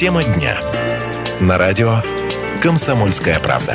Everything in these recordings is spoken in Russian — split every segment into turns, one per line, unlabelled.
Тема дня. На радио «Комсомольская правда».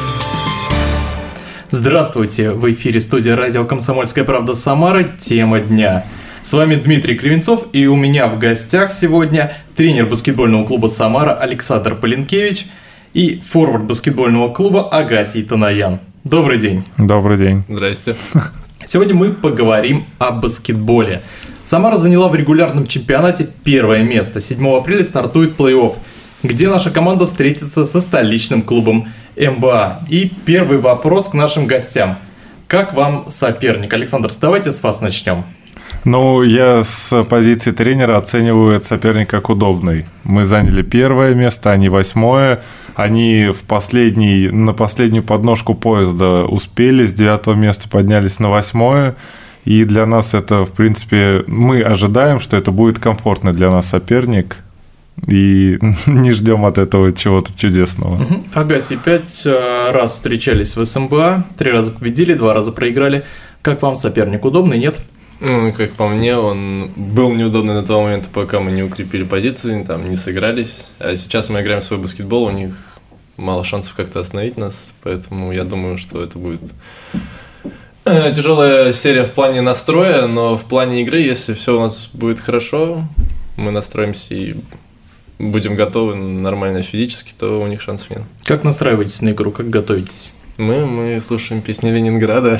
Здравствуйте! В эфире студия радио «Комсомольская правда» Самара. Тема дня. С вами Дмитрий Кривенцов, и у меня в гостях сегодня тренер баскетбольного клуба «Самара» Александр Полинкевич и форвард баскетбольного клуба Агасий Танаян. Добрый день.
Добрый день.
Здрасте.
Сегодня мы поговорим о баскетболе. Самара заняла в регулярном чемпионате первое место. 7 апреля стартует плей-офф, где наша команда встретится со столичным клубом МБА. И первый вопрос к нашим гостям. Как вам соперник? Александр, давайте с вас начнем.
Ну, я с позиции тренера оцениваю этот соперник как удобный. Мы заняли первое место, они 8-е. Они на последнюю подножку поезда успели, с 9 места поднялись на 8-е. И для нас это, в принципе, мы ожидаем, что это будет комфортный для нас соперник. И не ждем от этого чего-то чудесного.
Агасий, 5 раз встречались в СМБА, 3 раза победили, 2 раза проиграли. Как вам соперник? Удобный, нет?
Ну, как по мне, он был неудобный на тот момент, пока мы не укрепили позиции, там не сыгрались. А сейчас мы играем в свой баскетбол, у них мало шансов как-то остановить нас, поэтому я думаю, что это будет тяжелая серия в плане настроя, но в плане игры, если все у нас будет хорошо, мы настроимся и будем готовы нормально физически, то у них шансов нет.
Как настраиваетесь на игру, как готовитесь?
Мы слушаем песни Ленинграда.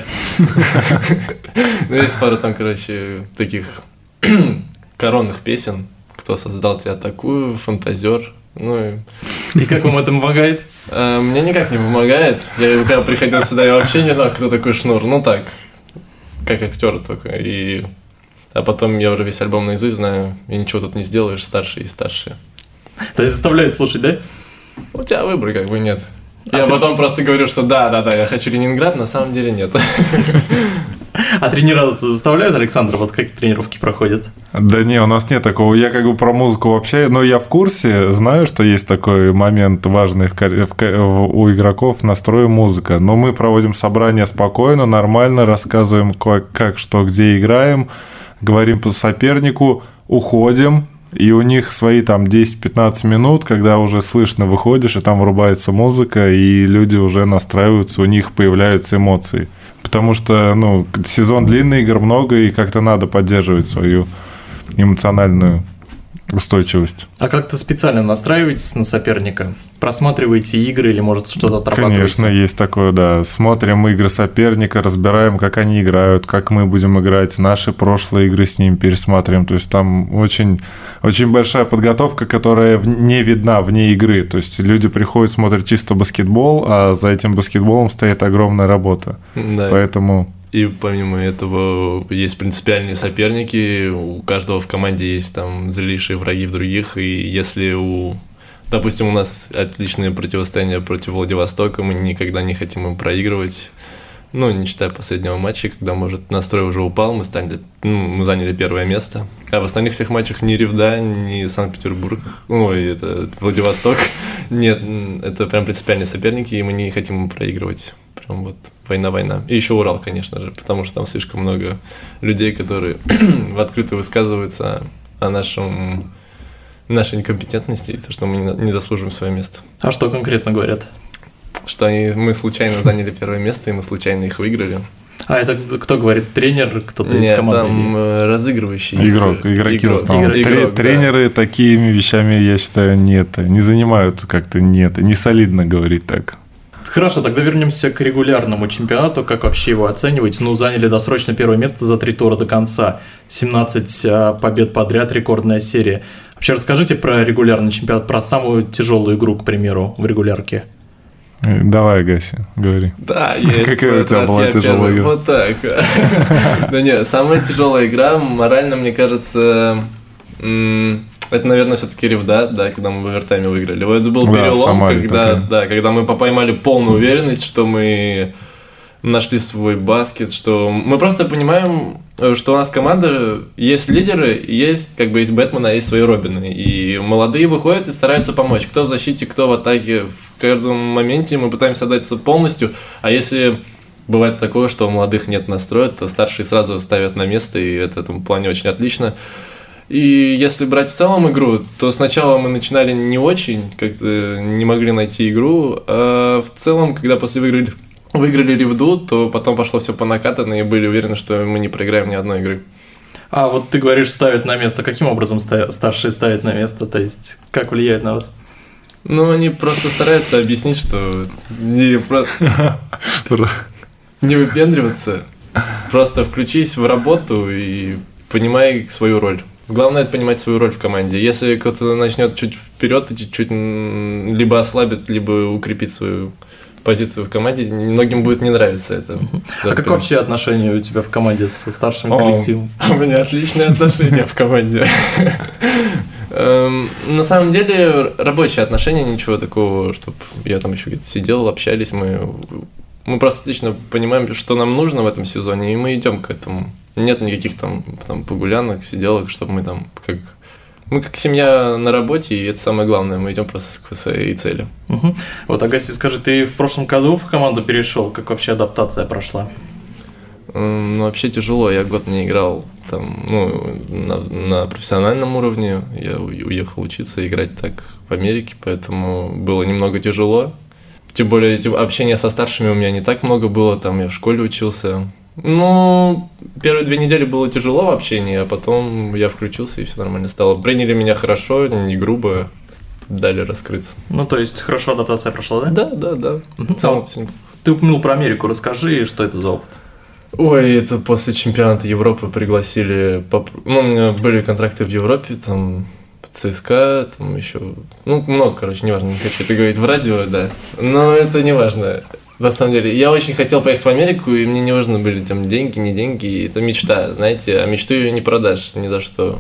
Есть пару там, таких коронных песен. «Кто создал тебя такую», «Фантазер».
И как вам это помогает?
Мне никак не помогает. Я когда приходил сюда, я вообще не знал, кто такой Шнур. Так, как актер только. А потом я уже весь альбом наизусть знаю, и ничего тут не сделаешь, старшие и старшие.
То есть заставляет слушать, да?
У тебя выбора нет. Я потом просто говорю, что да, я хочу Ленинград, на самом деле нет.
А тренера заставляют, Александр, вот как тренировки проходят?
Да не, у нас нет такого. Я про музыку вообще, я в курсе, знаю, что есть такой момент важный у игроков, настрой музыка. Но мы проводим собрание спокойно, нормально, рассказываем, как, что, где играем, говорим по сопернику, уходим. И у них свои 10-15 минут, когда уже слышно выходишь, и там врубается музыка, и люди уже настраиваются, у них появляются эмоции. Потому что, сезон длинный, игр много, и как-то надо поддерживать свою эмоциональную устойчивость.
А как-то специально настраиваетесь на соперника? Просматриваете игры или, может, что-то отрабатываете?
Конечно, есть такое, да. Смотрим игры соперника, разбираем, как они играют, как мы будем играть, наши прошлые игры с ним пересматриваем. То есть там очень, очень большая подготовка, которая не видна вне игры. То есть люди приходят, смотрят чисто баскетбол, а за этим баскетболом стоит огромная работа. Да. Поэтому...
И помимо этого есть принципиальные соперники, у каждого в команде есть злейшие враги в других, и если допустим, у нас отличное противостояние против Владивостока, мы никогда не хотим им проигрывать, не считая последнего матча, когда, может, настрой уже упал, мы заняли первое место, а в остальных всех матчах ни Ревда, ни Санкт-Петербург, это Владивосток, нет, это прям принципиальные соперники, и мы не хотим им проигрывать, прям война. И еще Урал, конечно же, потому что там слишком много людей, которые в открытую высказываются о нашей некомпетентности и то, что мы не заслуживаем свое место.
А что конкретно говорят?
Что мы случайно заняли первое место, и мы случайно их выиграли.
А это кто говорит? Тренер? Кто-то из команды?
Нет, там разыгрывающий.
Игроки в основном. Тренеры такими вещами, я считаю, не занимаются как-то, не солидно говорить так.
Хорошо, тогда вернемся к регулярному чемпионату. Как вообще его оценивать? Заняли досрочно первое место за 3 тура до конца. 17 побед подряд, рекордная серия. Вообще расскажите про регулярный чемпионат, про самую тяжелую игру, к примеру, в регулярке.
Давай, Агаси, говори.
Да, есть.
Какая у тебя была тяжелая игра?
Вот так. Да нет, самая тяжелая игра, морально, мне кажется... Это, наверное, все-таки Ревда, да, когда мы в овертайме выиграли. Это был перелом, когда мы поймали полную уверенность, что мы нашли свой баскет, что мы просто понимаем, что у нас команда, есть лидеры, есть Бэтмен, а есть свои Робины. И молодые выходят и стараются помочь. Кто в защите, кто в атаке. В каждом моменте мы пытаемся отдаться полностью. А если бывает такое, что у молодых нет настроя, то старшие сразу ставят на место, и это в этом плане очень отлично. И если брать в целом игру, то сначала мы начинали не очень, как-то не могли найти игру, а в целом, когда после выиграли ревду, то потом пошло все по накатанной и были уверены, что мы не проиграем ни одной игры.
А вот ты говоришь, ставят на место. Каким образом старшие ставят на место? То есть, как влияет на вас?
Ну, они просто стараются объяснить, что не выпендриваться, просто включись в работу и понимай свою роль. Главное – это понимать свою роль в команде. Если кто-то начнет чуть вперед идти, чуть либо ослабит, либо укрепит свою позицию в команде, многим будет не нравиться это.
А как вообще отношения у тебя в команде со старшим коллективом?
У меня отличные отношения в команде. На самом деле, рабочие отношения, ничего такого, чтобы я там еще где-то сидел, общались, мы просто отлично понимаем, что нам нужно в этом сезоне, и мы идем к этому. Нет никаких там погулянок, сиделок, чтобы мы там мы как семья на работе, и это самое главное, мы идем просто к своей цели.
Угу. Вот, Агаси, скажи, ты в прошлом году в команду перешел, как вообще адаптация прошла?
Ну, вообще тяжело, я год не играл там, на профессиональном уровне, я уехал учиться, играть так в Америке, поэтому было немного тяжело. Тем более общения со старшими у меня не так много было, там я в школе учился. Ну, первые 2 недели было тяжело в общении, а потом я включился и все нормально стало. Приняли меня хорошо, не грубо, дали раскрыться.
Ну, то есть, хорошо адаптация прошла, да?
Да.
Ты упомянул про Америку, расскажи, что это за опыт?
Ой, это после чемпионата Европы пригласили, у меня были контракты в Европе, там, ЦСКА, там еще, много, неважно, не хочу это говорить в радио, да, но это не важно. На самом деле, я очень хотел поехать в Америку, и мне не важны были там деньги, не деньги, это мечта, знаете, а мечту ее не продашь ни за что.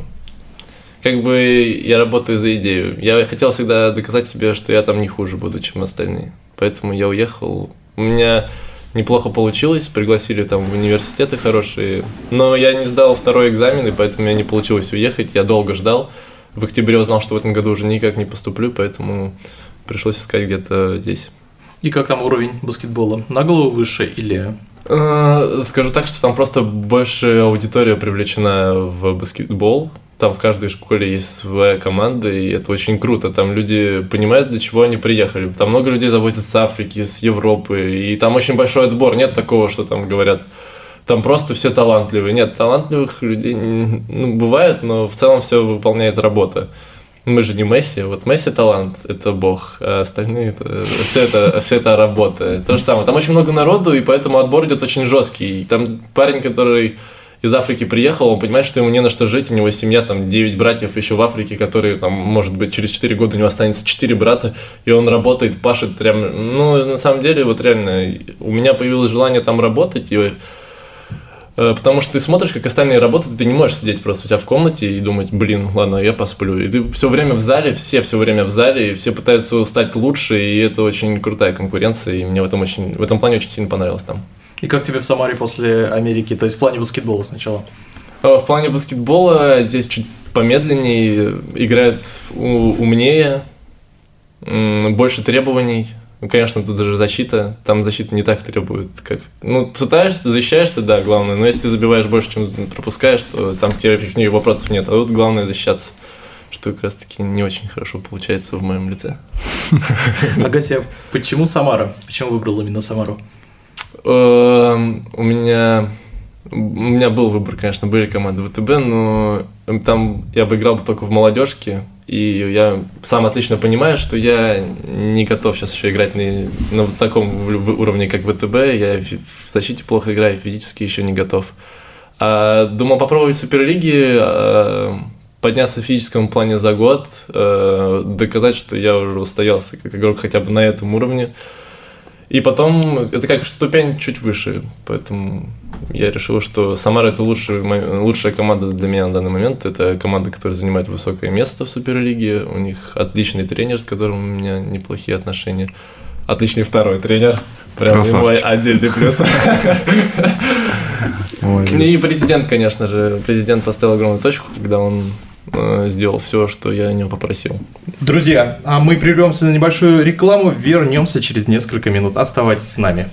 Как бы я работаю за идею. Я хотел всегда доказать себе, что я там не хуже буду, чем остальные. Поэтому я уехал. У меня неплохо получилось, пригласили там в университеты хорошие, но я не сдал 2-й экзамен, и поэтому у меня не получилось уехать, я долго ждал. В октябре узнал, что в этом году уже никак не поступлю, поэтому пришлось искать где-то здесь.
И как там уровень баскетбола? На голову выше или...
Скажу так, что там просто больше аудитория привлечена в баскетбол. Там в каждой школе есть своя команда, и это очень круто. Там люди понимают, для чего они приехали. Там много людей завозят с Африки, с Европы, и там очень большой отбор. Нет такого, что там говорят, там просто все талантливые. Нет, талантливых людей бывает, но в целом все выполняет работа. Мы же не Месси, вот Месси талант, это бог, а остальные, все это работа. То же самое, там очень много народу, и поэтому отбор идет очень жесткий. Там парень, который из Африки приехал, он понимает, что ему не на что жить, у него семья, там 9 братьев еще в Африке, которые, там, может быть, через 4 года у него останется 4 брата, и он работает, пашет прям, на самом деле, вот реально, у меня появилось желание там работать, потому что ты смотришь, как остальные работают, и ты не можешь сидеть просто у тебя в комнате и думать, ладно, я посплю. И ты все время в зале, все время в зале, и все пытаются стать лучше, и это очень крутая конкуренция, и мне в этом плане очень сильно понравилось там.
И как тебе в Самаре после Америки, то есть в плане баскетбола сначала?
В плане баскетбола здесь чуть помедленнее, играют умнее, больше требований. Конечно, тут даже защита, там защита не так требует, как... пытаешься, защищаешься, да, главное, но если ты забиваешь больше, чем пропускаешь, то там тебе вопросов нет, а тут главное защищаться, что как раз-таки не очень хорошо получается в моем лице.
Агаси, почему Самара? Почему выбрал именно Самару?
У меня был выбор, конечно, были команды ВТБ, но там я бы играл только в молодежке, и я сам отлично понимаю, что я не готов сейчас еще играть на таком уровне, как ВТБ. Я в защите плохо играю, физически еще не готов. Думал попробовать в Суперлиге, подняться в физическом плане за год, доказать, что я уже устоялся как игрок хотя бы на этом уровне. И потом, это как ступень чуть выше, поэтому я решил, что Самара – это лучшая команда для меня на данный момент. Это команда, которая занимает высокое место в Суперлиге. У них отличный тренер, с которым у меня неплохие отношения. Отличный 2-й тренер. Прям мой отдельный плюс. И президент, конечно же. Президент поставил огромную точку, когда он сделал все, что я о нем попросил.
Друзья, а мы прервемся на небольшую рекламу, вернемся через несколько минут. Оставайтесь с нами.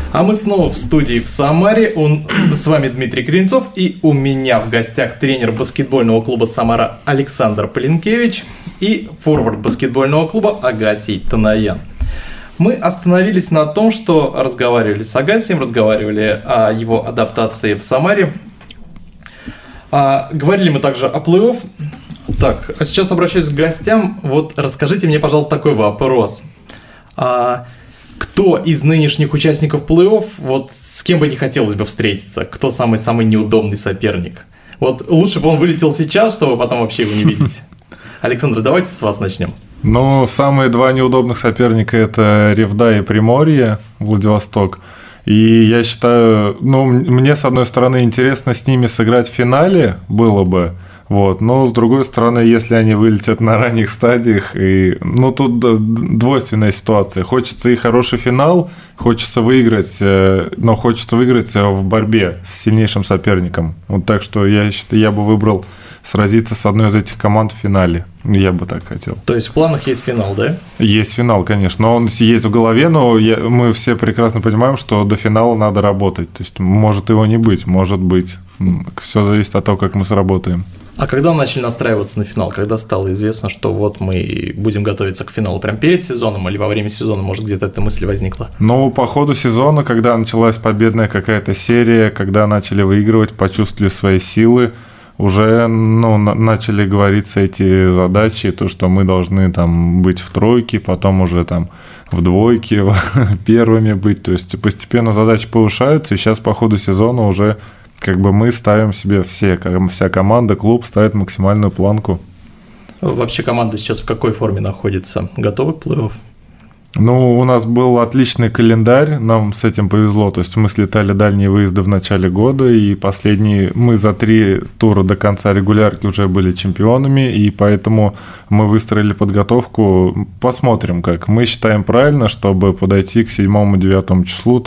А мы снова в студии в Самаре. С вами Дмитрий Кринцов. И у меня в гостях тренер баскетбольного клуба «Самара» Александр Полинкевич и форвард баскетбольного клуба Агасий Танаян. Мы остановились на том, что разговаривали с Агасием, разговаривали о его адаптации в Самаре. Говорили мы также о плей-офф. Так, а сейчас обращаюсь к гостям. Вот расскажите мне, пожалуйста, такой вопрос. Кто из нынешних участников плей-офф, вот с кем бы не хотелось бы встретиться? Кто самый-самый неудобный соперник? Вот лучше бы он вылетел сейчас, чтобы потом вообще его не видеть. Александр, давайте с вас начнем.
Ну, самые два неудобных соперника – это Ревда и Приморье, Владивосток. И я считаю, мне, с одной стороны, интересно с ними сыграть в финале было бы, вот, но, с другой стороны, если они вылетят на ранних стадиях, тут двойственная ситуация. Хочется и хороший финал, хочется выиграть, но хочется выиграть в борьбе с сильнейшим соперником. Вот так что я бы выбрал сразиться с одной из этих команд в финале. Я бы так хотел.
То есть в планах есть финал, да?
Есть финал, конечно. Но он есть в голове, но мы все прекрасно понимаем, что до финала надо работать. То есть может его не быть, может быть. Все зависит от того, как мы сработаем.
А когда начали настраиваться на финал? Когда стало известно, что вот мы будем готовиться к финалу? Прям перед сезоном или во время сезона, может, где-то эта мысль возникла?
По ходу сезона, когда началась победная какая-то серия, когда начали выигрывать, почувствовали свои силы, уже начали говориться эти задачи, то, что мы должны там быть в тройке, потом уже там в двойке, первыми быть. То есть постепенно задачи повышаются, и сейчас по ходу сезона уже мы ставим себе вся команда, клуб ставит максимальную планку.
Вообще команда сейчас в какой форме находится? Готовы к плей-офф?
У нас был отличный календарь, нам с этим повезло. То есть мы слетали дальние выезды в начале года, и мы за 3 тура до конца регулярки уже были чемпионами, и поэтому мы выстроили подготовку. Посмотрим, как. Мы считаем правильно, чтобы подойти к 7-9 числу,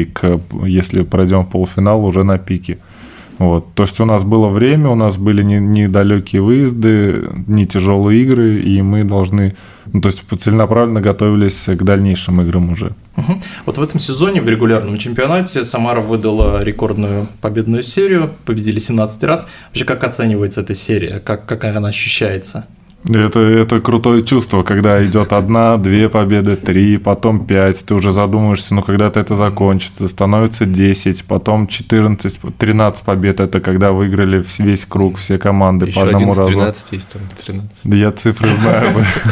если пройдем в полуфинал, уже на пике. Вот. То есть у нас было время, у нас были недалекие выезды, не тяжелые игры, и мы должны, целенаправленно готовились к дальнейшим играм уже.
Угу. Вот в этом сезоне в регулярном чемпионате Самара выдала рекордную победную серию, победили 17 раз. Вообще, как оценивается эта серия, как она ощущается?
Это крутое чувство, когда идет 1, 2 победы, 3, потом 5, ты уже задумываешься, когда-то это закончится, становится 10, потом 14, 13 побед, это когда выиграли весь круг, все команды
еще
по одному
11,
разу.
13 есть, там 13.
Да я цифры знаю.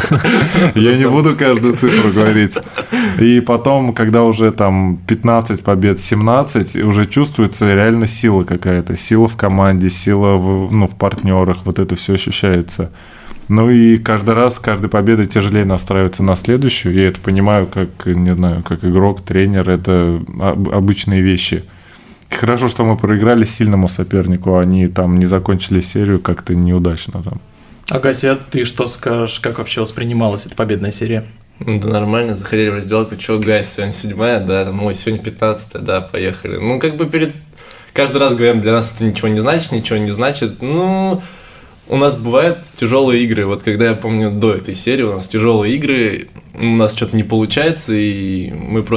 Я не буду каждую цифру говорить. И потом, когда уже там 15 побед, 17, уже чувствуется реально сила какая-то, сила в команде, сила в партнерах, вот это все ощущается. И каждый раз, каждой победой тяжелее настраиваться на следующую. Я это понимаю, как игрок, тренер, это обычные вещи. Хорошо, что мы проиграли сильному сопернику, они там не закончили серию как-то неудачно там.
Агасий, а ты что скажешь, как вообще воспринималась эта победная серия?
Да нормально, заходили в раздевалку, Гась, сегодня 7-я, да, сегодня 15-я, да, поехали. Каждый раз говорим, для нас это ничего не значит, у нас бывают тяжелые игры. Вот когда я помню до этой серии, у нас тяжелые игры, у нас что-то не получается, и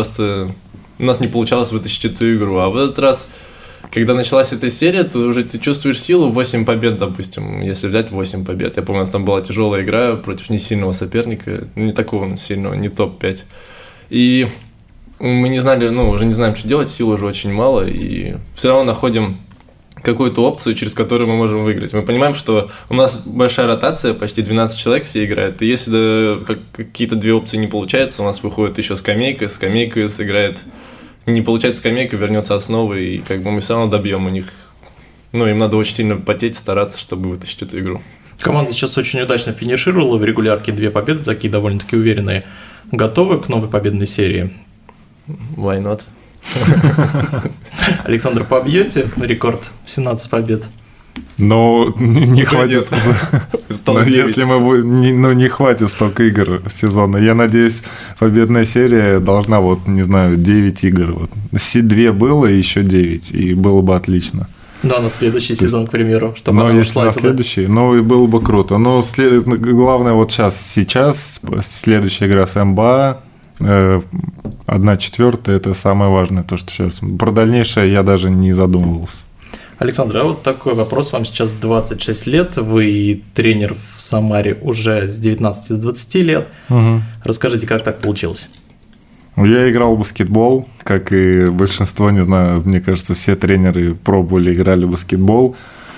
у нас не получалось вытащить эту игру. А в этот раз, когда началась эта серия, ты чувствуешь силу, 8 побед, допустим, если взять 8 побед. Я помню, у нас там была тяжелая игра против несильного соперника, не такого сильного, не топ-5. И мы не знали, уже не знаем, что делать, сил уже очень мало, и все равно находим какую-то опцию, через которую мы можем выиграть. Мы понимаем, что у нас большая ротация, почти 12 человек все играют, и если какие-то 2 опции не получается, у нас выходит еще скамейка сыграет, не получается скамейка, вернется основа, и мы все равно добьем у них. Им надо очень сильно потеть, стараться, чтобы вытащить эту игру.
Команда сейчас очень удачно финишировала в регулярке, 2 победы, такие довольно-таки уверенные. Готовы к новой победной серии?
Why not?
Александр, побьете рекорд 17 побед?
Не хватит. Если мы не хватит столько игр сезона. Я надеюсь, победная серия должна 9 игр. 2 было, и еще 9, и было бы отлично.
Да, на следующий сезон, к примеру, чтобы она ушла.
На следующий, и было бы круто. Но главное сейчас следующая игра с МБА, 1/4 – это самое важное, то, что сейчас. Про дальнейшее я даже не задумывался.
Александр, а вот такой вопрос. Вам сейчас 26 лет, вы тренер в Самаре уже с 19-20 лет.
Угу.
Расскажите, как так получилось?
Я играл в баскетбол, как и большинство, не знаю, мне кажется, все тренеры пробовали, играли в баскетбол.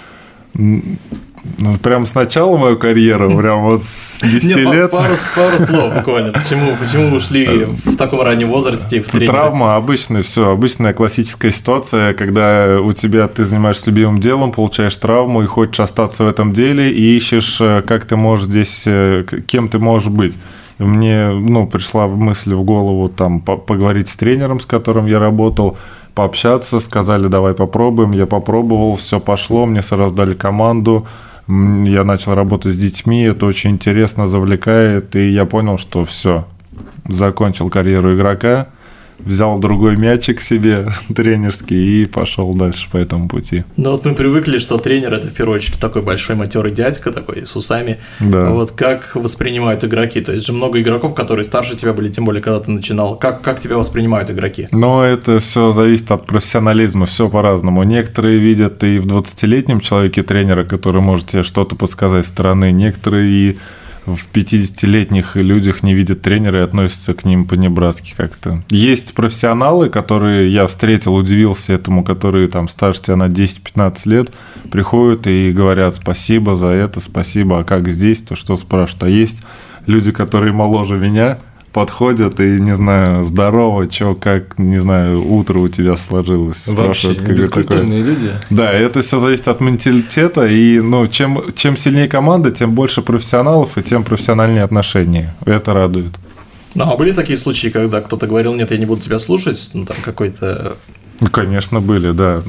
Прям с начала мою карьеру, прям вот с 10 лет.
Пару слов буквально. Почему ушли в таком раннем возрасте в тренера?
Травма, обычная классическая ситуация, когда у тебя ты занимаешься любимым делом, получаешь травму и хочешь остаться в этом деле, и ищешь, как ты можешь здесь, кем ты можешь быть. И мне пришла мысль в голову там поговорить с тренером, с которым я работал, пообщаться, сказали, давай попробуем. Я попробовал, все пошло, мне сразу дали команду. Я начал работать с детьми, это очень интересно, завлекает, и я понял, что все, закончил карьеру игрока, взял другой мячик себе тренерский и пошел дальше по этому пути.
Ну вот мы привыкли, что тренер – это в первую очередь такой большой матерый дядька, такой с усами.
Да.
Вот как воспринимают игроки? То есть же много игроков, которые старше тебя были, тем более, когда ты начинал. Как тебя воспринимают игроки?
Но это все зависит от профессионализма, все по-разному. Некоторые видят и в 20-летнем человеке тренера, который может тебе что-то подсказать со стороны, некоторые и в 50-летних людях не видят тренера и относятся к ним по-небратски как-то. Есть профессионалы, которые я встретил, удивился этому, которые там старше тебя на 10-15 лет, приходят и говорят спасибо за это, спасибо, а как здесь, то что спрашивают. А есть люди, которые моложе меня, подходят и, не знаю, здорово, чё, как, не знаю, утро у тебя сложилось.
Вообще, бескультурные люди.
Да, это все зависит от менталитета, и, чем сильнее команда, тем больше профессионалов, и тем профессиональнее отношения. Это радует.
Ну, а были такие случаи, когда кто-то говорил, нет, я не буду тебя слушать, там какой-то...
Конечно, были, да.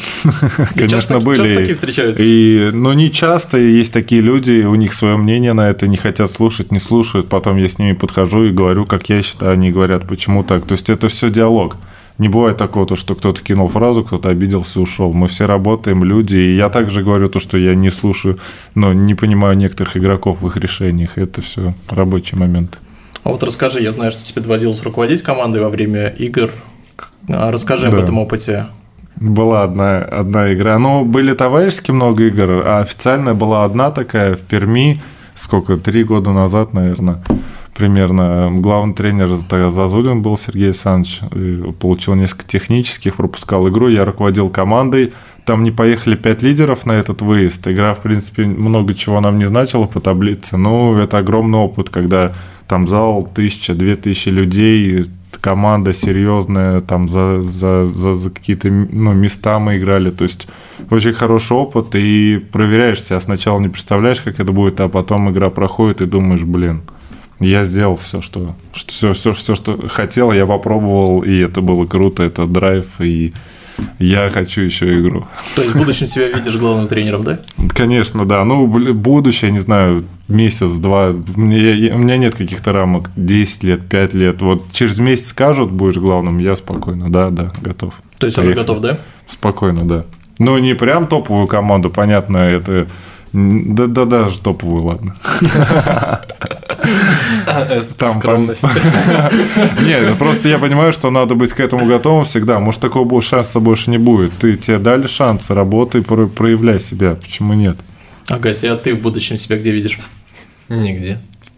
Конечно, были.
Часто такие встречаются?
Не часто, есть такие люди, у них свое мнение на это, не хотят слушать, не слушают, потом я с ними подхожу и говорю, как я считаю, они говорят, почему так. То есть это все диалог. Не бывает такого, что кто-то кинул фразу, кто-то обиделся и ушел. Мы все работаем, люди, и я также говорю то, что я не слушаю, но не понимаю некоторых игроков в их решениях. Это все рабочие моменты.
А вот расскажи, я знаю, что тебе доводилось руководить командой во время игр. Расскажи об этом опыте.
Была одна игра. Были товарищеские много игр, а официальная была одна такая в Перми, 3 года назад, наверное, примерно. Главный тренер Зазулин был Сергей Александрович, получил несколько технических, пропускал игру, я руководил командой. Там не поехали 5 лидеров на этот выезд. Игра, в принципе, много чего нам не значила по таблице, но это огромный опыт, когда там зал 1000-2000 людей, команда серьезная, там за какие-то места мы играли, то есть очень хороший опыт, и проверяешь себя, сначала не представляешь, как это будет, а потом игра проходит, и думаешь, я сделал все, что хотел, я попробовал, и это было круто, это драйв, и я хочу еще игру.
То есть в будущем себя видишь главным тренером, да?
Конечно, да. Будущее, не знаю, месяц-два. У меня нет каких-то рамок. 10 лет, 5 лет. Вот через месяц скажут, будешь главным, я спокойно, да, готов.
То есть уже готов, да?
Спокойно, да. Не прям топовую команду, понятно, это... Да, даже топовую, ладно.
Скромность.
Нет, просто я понимаю, что надо быть к этому готовым всегда. Может, такого шанса больше не будет. Тебе дали шанс, работай, проявляй себя. Почему нет?
Агась, а ты в будущем себя где видишь?
Нигде.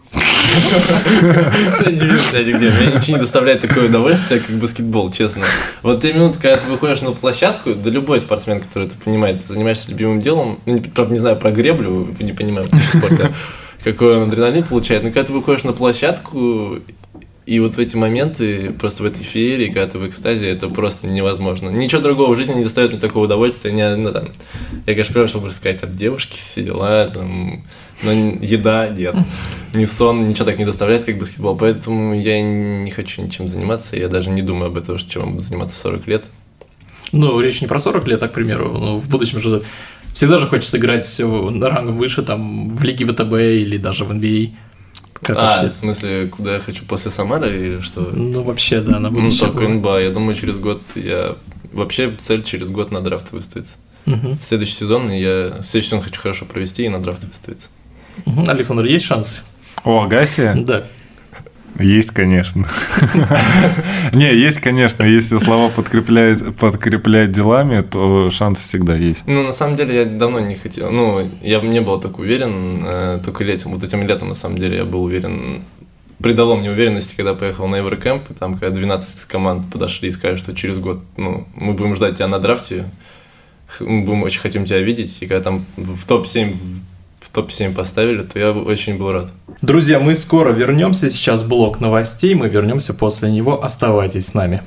Не вижу себя нигде. Мне ничего не доставляет такое удовольствие, как баскетбол, честно. Вот те минуты, когда ты выходишь на площадку, да любой спортсмен, который это понимает, ты занимаешься любимым делом, правда, не знаю про греблю, не понимаю спорта, какой он адреналин получает, но когда ты выходишь на площадку, и вот в эти моменты, просто в этой феерии, когда ты в экстазе, это просто невозможно. Ничего другого в жизни не доставит мне такого удовольствия. Я, конечно, прям, чтобы сказать, там, девушки, все дела, там, но еда нет. Ни сон, ничего так не доставляет, как баскетбол. Поэтому я не хочу ничем заниматься. Я даже не думаю об этом, чем буду заниматься в 40 лет.
Речь не про 40 лет, а, к примеру, в будущем же всегда же хочется играть на рангом выше, там, в Лиге ВТБ или даже в NBA.
В смысле, куда я хочу после Самары или что?
Вообще, да, на будущее.
Только НБА. Я думаю, через год Вообще цель через год на драфт выставиться. Следующий сезон хочу хорошо провести и на драфт выставиться.
Александр, есть шансы?
У Агасия?
Да.
Есть, конечно. Не, есть, конечно. Если слова подкреплять делами, то шанс всегда есть.
Ну, на самом деле, я давно не хотел. Ну, я не был так уверен, только летом. Вот этим летом, на самом деле, я был уверен. Придало мне уверенности, когда поехал на Еврокэмп, и там, когда 12 команд подошли и сказали, что через год, ну, мы будем ждать тебя на драфте, мы очень хотим тебя видеть, и когда там в топ-7 поставили, то я очень был рад.
Друзья, мы скоро вернемся. Сейчас блок новостей. Мы вернемся после него. Оставайтесь с нами.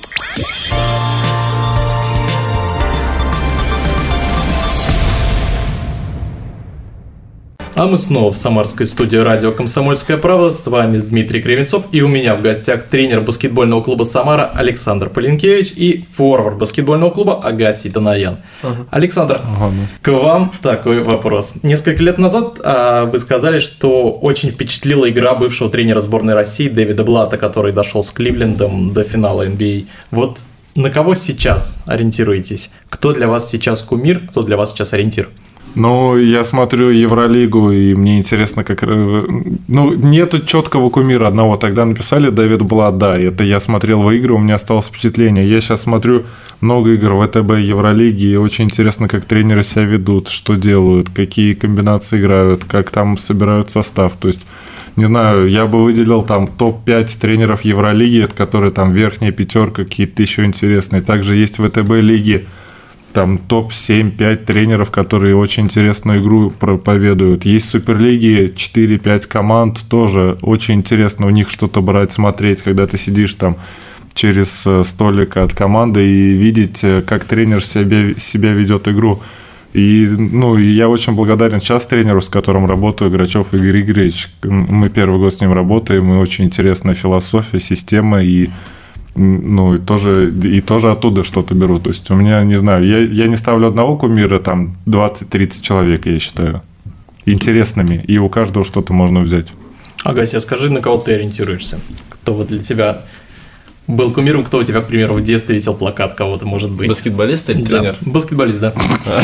А мы снова в самарской студии радио «Комсомольская правда». С вами Дмитрий Кривенцов. И у меня в гостях тренер баскетбольного клуба «Самара» Александр Полинкевич и форвард баскетбольного клуба Агассий Данаян. Александр, к вам такой вопрос. Несколько лет назад вы сказали, что очень впечатлила игра бывшего тренера сборной России Дэвида Блата, который дошел с Кливлендом до финала NBA. Вот на кого сейчас ориентируетесь? Кто для вас сейчас кумир, кто для вас сейчас ориентир?
Ну, я смотрю Евролигу, и мне интересно, как... Ну, нету четкого кумира одного. Тогда написали Дэвид Блат, да, это я смотрел в игры, у меня осталось впечатление. Я сейчас смотрю много игр в ВТБ Евролиги, и очень интересно, как тренеры себя ведут, что делают, какие комбинации играют, как там собирают состав. То есть, не знаю, я бы выделил там топ-5 тренеров Евролиги, которые там верхняя пятерка, какие-то еще интересные. Также есть в ВТБ лиги. Там топ-7-5 тренеров, которые очень интересную игру проповедуют. Есть в Суперлиге 4-5 команд, тоже очень интересно у них что-то брать, смотреть, когда ты сидишь там через столик от команды и видеть, как тренер себя ведет игру. И ну, я очень благодарен сейчас тренеру, с которым работаю, Грачев Игорь Игоревич. Мы первый год с ним работаем, и очень интересная философия, система, и ну, и тоже оттуда что-то беру. То есть у меня, не знаю, я не ставлю одного кумира, там 20-30 человек, я считаю, интересными, и у каждого что-то можно взять.
Агасия, скажи, на кого ты ориентируешься? Кто вот для тебя был кумиром, кто у тебя, к примеру, в детстве висел плакат кого-то, может быть?
Баскетболист или тренер?
Баскетболист, да.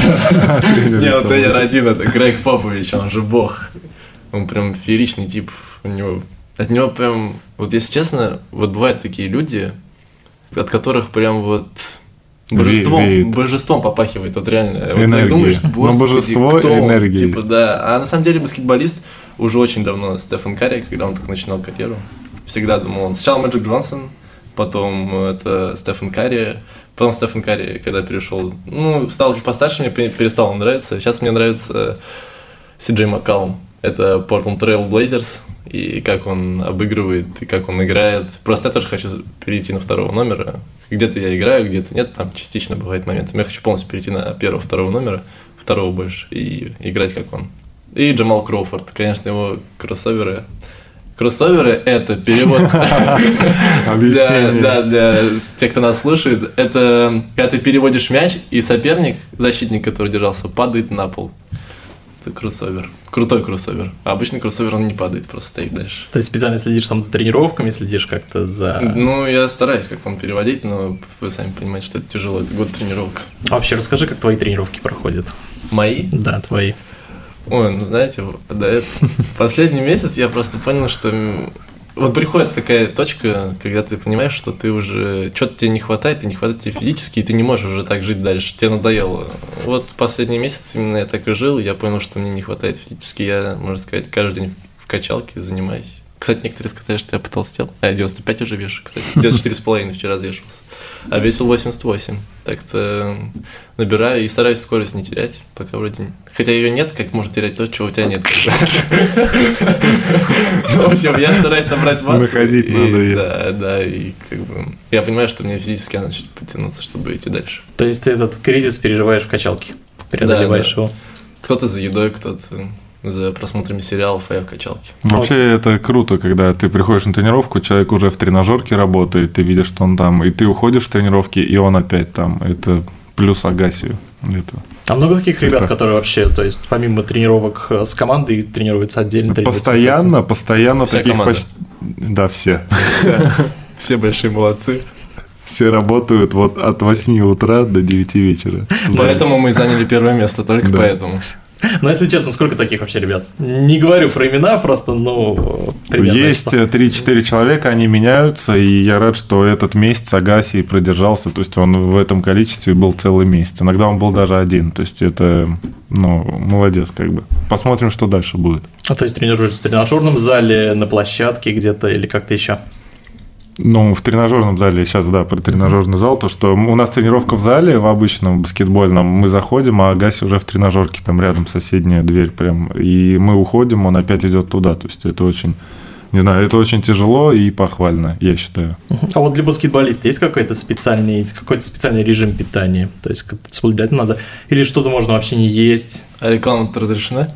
Нет, тренер один, это Грег Попович, он же бог. Он прям фееричный тип, у него... От него прям, вот если честно, вот бывают такие люди, от которых прям вот божеством попахивает, вот реально. Вот так думаешь, господи,
божество
кто
и энергия.
Типа, да. А на самом деле баскетболист уже очень давно Стефан Карри, когда он только начинал карьеру. Всегда думал он. Сначала Мэджик Джонсон, потом это Стефан Карри, потом Стефан Карри, когда перешел, ну, стал чуть постарше, мне перестал он нравиться. Сейчас мне нравится Си-Джей Маккалум. Это Portland Trail Blazers. И как он обыгрывает, и как он играет. Просто я тоже хочу перейти на второго номера. Где-то я играю, где-то нет, там частично бывает моментами. Я хочу полностью перейти на первого-второго номера, второго больше, и играть как он. И Джамал Кроуфорд, конечно, его кроссоверы. Кроссоверы – это перевод. Для тех, кто нас слушает, это когда ты переводишь мяч, и соперник, защитник, который держался, падает на пол. Это кроссовер. Крутой кроссовер. А обычный кроссовер, он не падает, просто стоит дальше.
То есть специально следишь там за тренировками, следишь как-то за...
Ну, я стараюсь как вам переводить, но вы сами понимаете, что это тяжело, это год тренировок.
А вообще расскажи, как твои тренировки проходят.
Мои?
Да, твои.
Ой, ну знаете, последний месяц я просто понял, что вот приходит такая точка, когда ты понимаешь, что ты уже что-то тебе не хватает, и не хватает тебе физически, и ты не можешь уже так жить дальше, тебе надоело. Вот последний месяц именно я так и жил, я понял, что мне не хватает физически, я, можно сказать, каждый день в качалке занимаюсь. Кстати, некоторые сказали, что я потолстел. А я 95 уже вешу, кстати. 94,5 вчера взвешивался. А весил 88. Так-то набираю и стараюсь скорость не терять, пока вроде... Хотя ее нет, как можно терять то, чего у тебя нет. В общем, я стараюсь набрать массу.
Находить надо.
Да, и как бы... Я понимаю, что мне физически надо чуть потянуться, чтобы идти дальше.
То есть ты этот кризис переживаешь в качалке? Преодолеваешь его?
Кто-то за едой, кто-то... за просмотрами сериалов, а я в качалке.
Вообще это круто, когда ты приходишь на тренировку, человек уже в тренажерке работает, ты видишь, что он там, и ты уходишь с тренировки, и он опять там. Это плюс Агассию. Это...
А много таких ребят, которые вообще, то есть помимо тренировок с командой, тренируются отдельно?
Постоянно
вся
таких
команда.
почти... Да, все.
Все большие молодцы.
Все работают вот от 8 утра до 9 вечера.
Поэтому мы заняли первое место, только поэтому.
Ну, если честно, сколько таких вообще ребят? Не говорю про имена, просто, примерно.
Есть 3-4 человека, они меняются, и я рад, что этот месяц Агаси продержался, то есть он в этом количестве был целый месяц. Иногда он был даже один, то есть это, молодец как бы. Посмотрим, что дальше будет.
То есть тренируешься в тренажерном зале, на площадке где-то или как-то еще?
В тренажерном зале, сейчас, про тренажерный зал, то, что у нас тренировка в зале, в обычном баскетбольном, мы заходим, а Агаси уже в тренажерке, там рядом соседняя дверь прям, и мы уходим, он опять идет туда, то есть это очень, не знаю, это очень тяжело и похвально, я считаю.
А вот для баскетболиста есть какой-то специальный режим питания, то есть соблюдать надо, или что-то можно вообще не есть?
А реклама-то разрешена?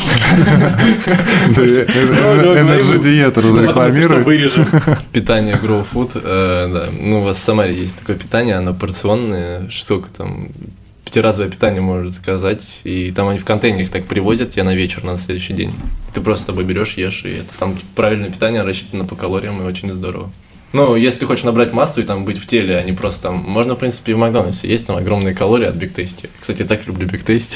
Энерджи-диета разрекламирует.
Вырежем.
Питание Grow Food, да. У вас в Самаре есть такое питание, оно порционное, сколько там, 5-разовое питание можно заказать, и там они в контейнерах так привозят тебе на вечер, на следующий день. Ты просто с собой берешь, ешь, и это там правильное питание рассчитано по калориям, и очень здорово. Если ты хочешь набрать массу и там быть в теле, а не просто там... Можно, в принципе, и в Макдональдсе есть там огромные калории от Big Tasty. Кстати, я так люблю Big Tasty.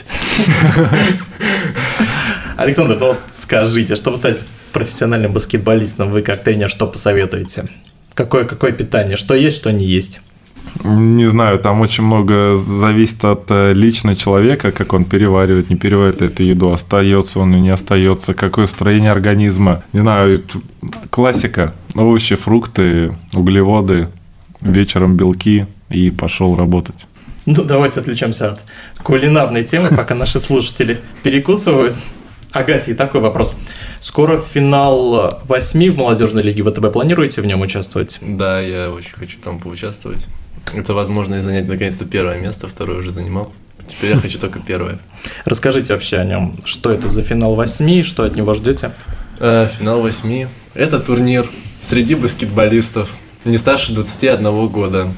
Александр, скажите, чтобы стать профессиональным баскетболистом, вы как тренер что посоветуете? Какое питание? Что есть, что не есть?
Не знаю, там очень много зависит от лично человека, как он переваривает, не переваривает эту еду, остается он и не остается, какое строение организма. Не знаю, классика. Овощи, фрукты, углеводы, вечером белки и пошел работать.
Давайте отвлечемся от кулинарной темы, пока наши слушатели перекусывают. Агаси, такой вопрос. Скоро финал 8 в молодежной лиге ВТБ. Планируете в нем участвовать?
Да, я очень хочу там поучаствовать. Это возможность занять наконец-то первое место, второе уже занимал. Теперь я хочу только первое.
Расскажите вообще о нем. Что это за финал 8, что от него ждете?
Финал 8 – это турнир среди баскетболистов не старше 21 года.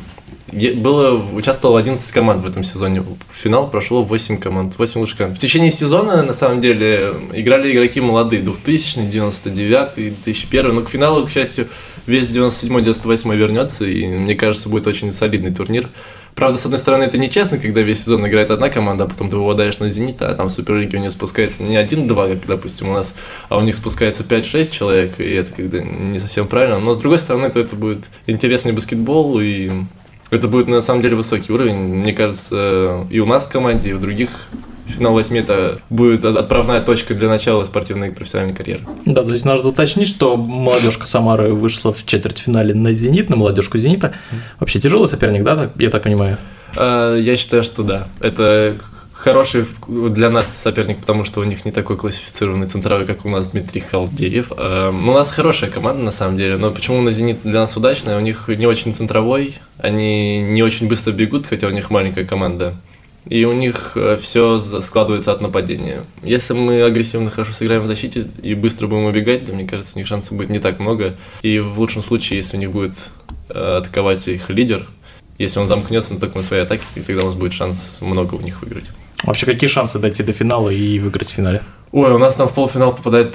Участвовало 11 команд в этом сезоне. В финал прошло 8 команд, 8 лучших команд. В течение сезона, на самом деле, играли игроки молодые, 2000, 99, 2001. Но к финалу, к счастью, весь 97-98 вернется, и, мне кажется, будет очень солидный турнир. Правда, с одной стороны, это нечестно, когда весь сезон играет одна команда, а потом ты выпадаешь на «Зенит», а там в Суперлиге у них спускается не 1-2, как, допустим, у нас, а у них спускается 5-6 человек, и это как-то не совсем правильно. Но, с другой стороны, то это будет интересный баскетбол, и это будет, на самом деле, высокий уровень. Мне кажется, и у нас в команде, и в других финал 8 это будет отправная точка для начала спортивной и профессиональной карьеры. Да,
то есть нужно уточнить, что молодежка Самары вышла в четвертьфинале на «Зенит», на молодежку «Зенита». Вообще тяжелый соперник, да, я так понимаю? Я
считаю, что да. Это хороший для нас соперник, потому что у них не такой классифицированный центровой, как у нас Дмитрий Халдеев. У нас хорошая команда, на самом деле, но почему на «Зенит» для нас удачная? У них не очень центровой, они не очень быстро бегут, хотя у них маленькая команда. И у них все складывается от нападения. Если мы агрессивно хорошо сыграем в защите и быстро будем убегать, то, мне кажется, у них шансов будет не так много. И в лучшем случае, если у них будет атаковать их лидер, если он замкнется только на своей атаке, тогда у нас будет шанс много у них выиграть.
Вообще, какие шансы дойти до финала и выиграть в финале?
У нас там в полуфинал попадает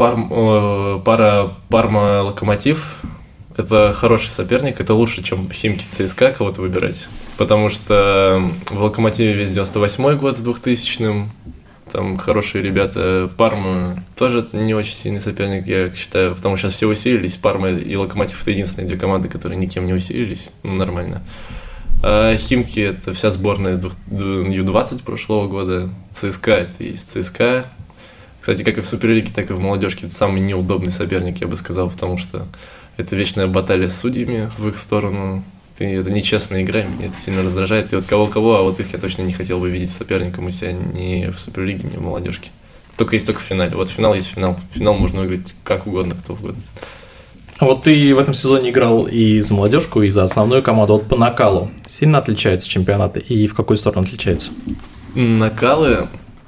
пара Парма-Локомотив. Это хороший соперник, это лучше, чем Химки ЦСКА кого-то выбирать. Потому что в Локомотиве весь 98-й год с 2000-м, там хорошие ребята. Парма тоже не очень сильный соперник, я считаю, потому что сейчас все усилились. Парма и Локомотив – это единственные две команды, которые никем не усилились, нормально. А Химки – это вся сборная Ю-20 прошлого года. ЦСКА – это есть ЦСКА. Кстати, как и в Суперлиге, так и в молодежке, это самый неудобный соперник, я бы сказал, потому что это вечная баталия с судьями в их сторону. Это нечестная игра, меня это сильно раздражает. И вот кого-кого, а вот их я точно не хотел бы видеть соперником у себя ни в Суперлиге, ни в молодежке. Только в финале. Вот финал есть финал. Финал можно выиграть как угодно, кто угодно.
А вот ты в этом сезоне играл и за молодежку, и за основную команду. Вот по накалу сильно отличаются чемпионаты? И в какую сторону отличаются?
Накалы,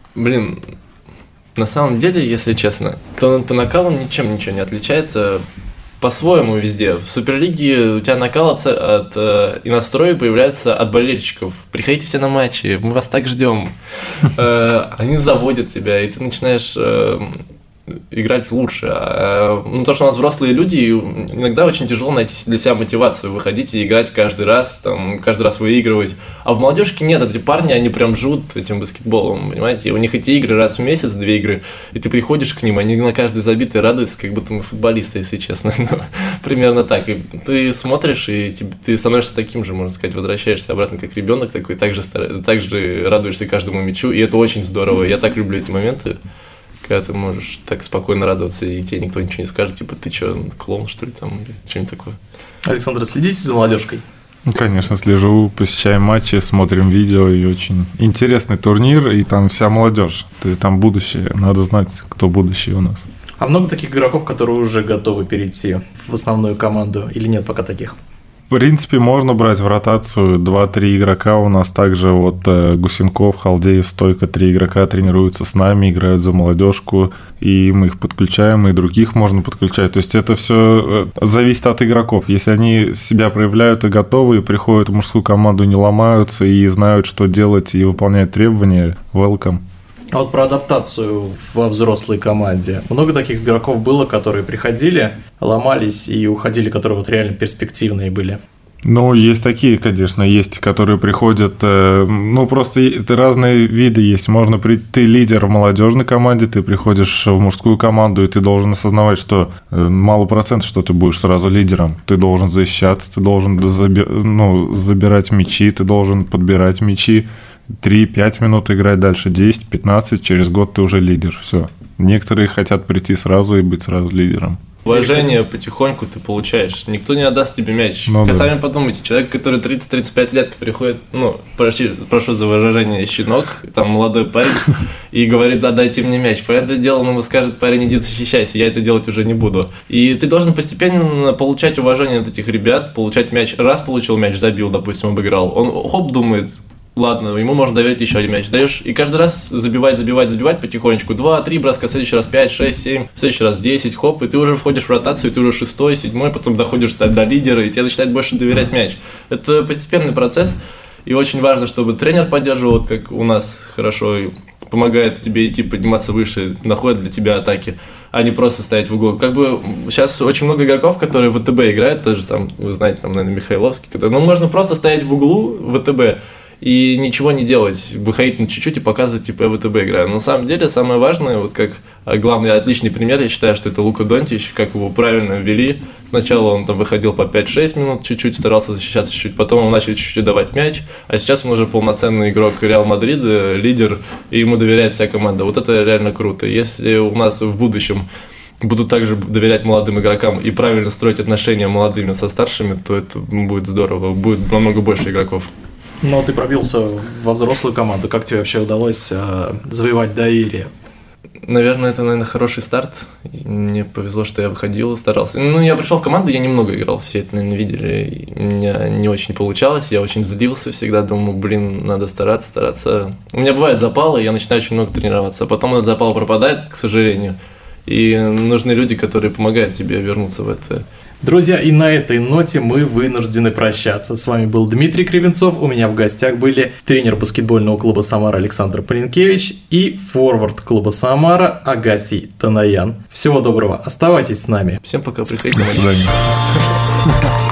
на самом деле, если честно, то по накалу ничего не отличается. По-своему везде. В Суперлиге у тебя накал и настрой появляется от болельщиков. Приходите все на матчи, мы вас так ждем. Они заводят тебя, и ты начинаешь играть лучше. То, что у нас взрослые люди, иногда очень тяжело найти для себя мотивацию, выходить и играть каждый раз выигрывать. А в молодежке нет, эти парни, они прям живут этим баскетболом, понимаете? У них эти игры раз в месяц, 2 игры, и ты приходишь к ним, они на каждый забитый радуются, как будто мы футболисты, если честно. Примерно так. И ты смотришь, и ты становишься таким же, можно сказать, возвращаешься обратно как ребенок такой, так же радуешься каждому мячу, и это очень здорово. Я так люблю эти моменты, когда ты можешь так спокойно радоваться, и тебе никто ничего не скажет, типа, ты что, клоун, что ли, там, или что-нибудь такое.
Александр, следите за молодежкой?
Конечно, слежу, посещаем матчи, смотрим видео, и очень интересный турнир, и там вся молодежь, там будущее, надо знать, кто будущее у нас.
А много таких игроков, которые уже готовы перейти в основную команду, или нет пока таких?
В принципе, можно брать в ротацию 2-3 игрока. У нас также Гусенков, Халдеев, Стойко, 3 игрока тренируются с нами, играют за молодежку, и мы их подключаем, и других можно подключать. То есть это все зависит от игроков. Если они себя проявляют и готовы, и приходят в мужскую команду, не ломаются и знают, что делать, и выполняют требования, welcome.
А вот про адаптацию во взрослой команде. Много таких игроков было, которые приходили, ломались и уходили, которые вот реально перспективные были?
Ну, есть такие, конечно, есть, которые приходят, просто разные виды есть. Можно ты лидер в молодежной команде, ты приходишь в мужскую команду, и ты должен осознавать, что мало процентов, что ты будешь сразу лидером. Ты должен защищаться, ты должен забирать мячи, ты должен подбирать мячи. 3-5 минут играть, дальше 10-15, через год ты уже лидер. Все. Некоторые хотят прийти сразу и быть сразу лидером.
Уважение потихоньку ты получаешь. Никто не отдаст тебе мяч. Сами подумайте, человек, который 30-35 лет приходит, прошу за выражение, щенок, там молодой парень, и говорит, да, дайте мне мяч. Понятное дело, он ему скажет, парень, иди защищайся, я это делать уже не буду. И ты должен постепенно получать уважение от этих ребят, получать мяч. Раз получил мяч, забил, допустим, обыграл. Он думает, ладно, ему можно доверить еще один мяч. Даешь, и каждый раз забивать потихонечку. 2-3 броска, в следующий раз 5, 6, 7, в следующий раз 10, хоп, и ты уже входишь в ротацию, ты уже 6-й, 7-й, потом доходишь до лидера, и тебе начинает больше доверять мяч. Это постепенный процесс, и очень важно, чтобы тренер поддерживал, вот как у нас хорошо, помогает тебе идти, подниматься выше, находит для тебя атаки, а не просто стоять в углу. Как бы сейчас очень много игроков, которые в ВТБ играют, тоже сам, вы знаете, там, наверное, Михайловский, можно просто стоять в углу в ВТБ, и ничего не делать, выходить на чуть-чуть и показывать, типа, я в ВТБ играю. Но на самом деле самое важное, вот как главный отличный пример, я считаю, что это Лука Донтич, как его правильно ввели. Сначала он там выходил по 5-6 минут, чуть-чуть старался защищаться чуть-чуть, потом ему начали чуть-чуть давать мяч, а сейчас он уже полноценный игрок Реал Мадрида, лидер, и ему доверяет вся команда. Вот это реально круто. Если у нас в будущем будут также доверять молодым игрокам и правильно строить отношения молодыми со старшими, то это будет здорово, будет намного больше игроков.
Но ты пробился во взрослую команду. Как тебе вообще удалось завоевать доверие?
Наверное, это, хороший старт. Мне повезло, что я выходил, старался. Я пришел в команду, я немного играл, все это, наверное, видели. У меня не очень получалось, я очень злился всегда, думал, надо стараться. У меня бывает запалы, я начинаю очень много тренироваться, а потом этот запал пропадает, к сожалению. И нужны люди, которые помогают тебе вернуться в это.
Друзья, и на этой ноте мы вынуждены прощаться. С вами был Дмитрий Кривенцов. У меня в гостях были тренер баскетбольного клуба «Самара» Александр Полинкевич и форвард клуба «Самара» Агасий Танаян. Всего доброго, оставайтесь с нами.
Всем пока, приходите.
До свидания.